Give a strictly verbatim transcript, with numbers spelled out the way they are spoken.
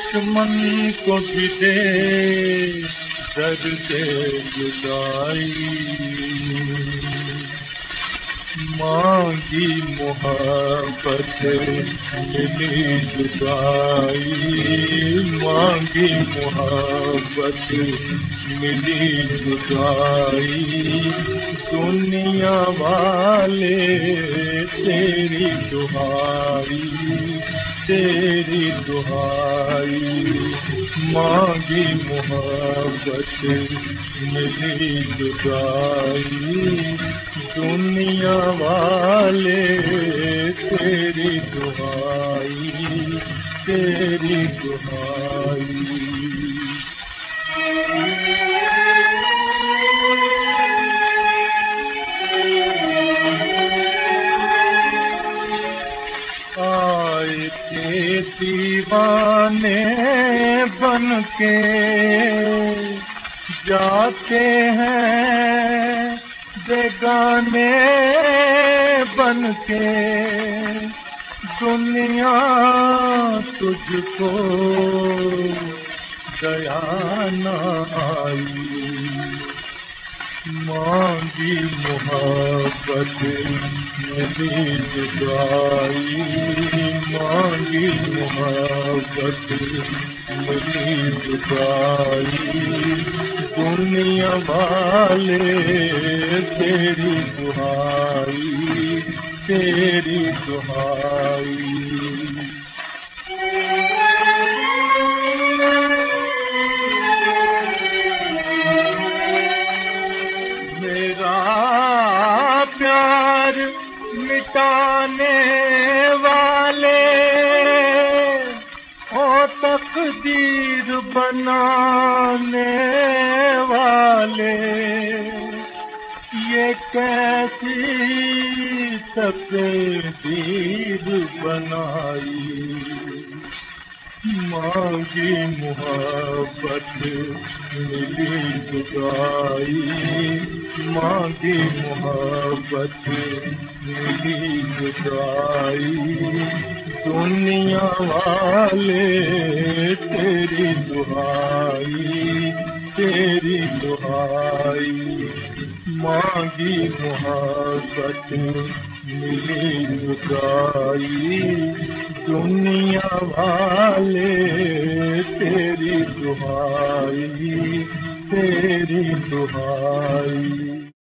दुश्मन को भी दे दर्द जुदाई, मांगी मोहब्बत मिली जुदाई, मांगी मोहब्बत मिली जुदाई। दुनिया वाले तेरी दुहाई, तेरी दुहाई, मांगी मोहब्बत मिली जुदाई। दुनिया वाले तेरी दुहाई, तेरी दुहाई। आए थे दीवाने बन के, जाते हैं बेगाने बन के। दुनिया तुझको दया न आई, मांगी मोहब्बत मिली जुदाई, मांगी मोहब्बत मिली जुदाई। दुनिया वाले तेरी दुहाई, तेरी दुहाई। प्यार मिटाने वाले ओ तकदीर बनाने वाले, ये कैसी तकदीर बनाई। मांगी मोहब्बत मिली जुदाई, मांगी मोहब्बत मिली जुदाई। दुनिया वाले तेरी दुहाई, तेरी दुहाई, मांगी मोहब्बत मिली जुदाई। दुनिया वाले तेरी दुहाई, तेरी दुहाई।